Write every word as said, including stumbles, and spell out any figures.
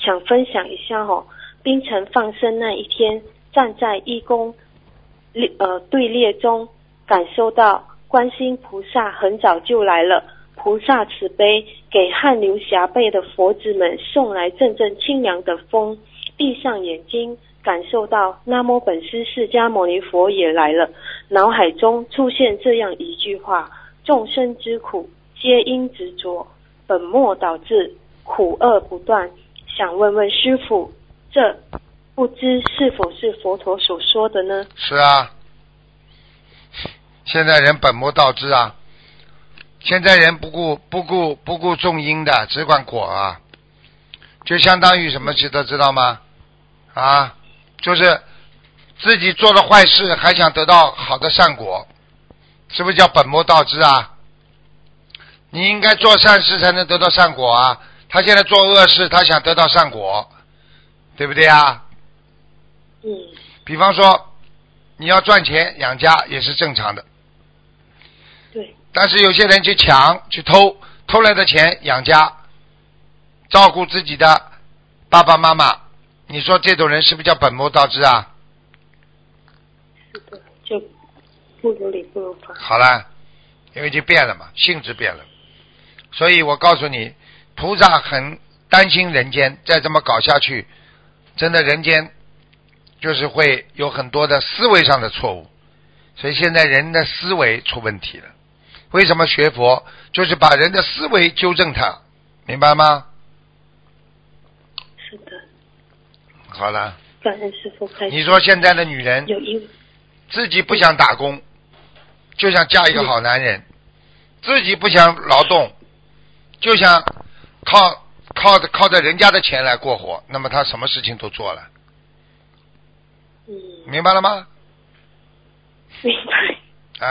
想分享一下哦。槟城放生那一天，站在义工呃队列中，感受到观世音菩萨很早就来了，菩萨慈悲，给汗流浃背的佛子们送来阵阵清凉的风。闭上眼睛，感受到南无本师释迦牟尼佛也来了，脑海中出现这样一句话：众生之苦皆因执着，本末倒置，苦厄不断。想问问师父，这不知是否是佛陀所说的呢？ 是啊，现在人本末倒置啊，现在人不顾不顾不顾种因的，只管果啊，就相当于什么知道知道吗？啊，就是自己做了坏事还想得到好的善果，是不是叫本末倒置啊？你应该做善事才能得到善果啊，他现在做恶事，他想得到善果，对不对啊？ 嗯。 比方说你要赚钱养家也是正常的， 对。 但是有些人去抢去偷，偷来的钱养家，照顾自己的爸爸妈妈，你说这种人是不是叫本末倒置啊？ 是的，就不如理不如法。 好了，因为就变了嘛，性质变了，所以我告诉你，菩萨很担心人间再这么搞下去，真的人间就是会有很多的思维上的错误，所以现在人的思维出问题了。为什么学佛？就是把人的思维纠正它，明白吗？ 是的。 好了。 感恩师父开始。 你说现在的女人有一自己不想打工，就想嫁一个好男人，自己不想劳动，就想靠靠着靠着人家的钱来过活，那么她什么事情都做了。 嗯。 明白了吗？ 明白。